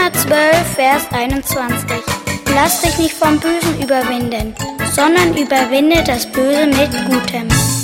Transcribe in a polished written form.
Römer 12, Vers 21. Lass dich nicht vom Bösen überwinden, sondern überwinde das Böse mit Gutem.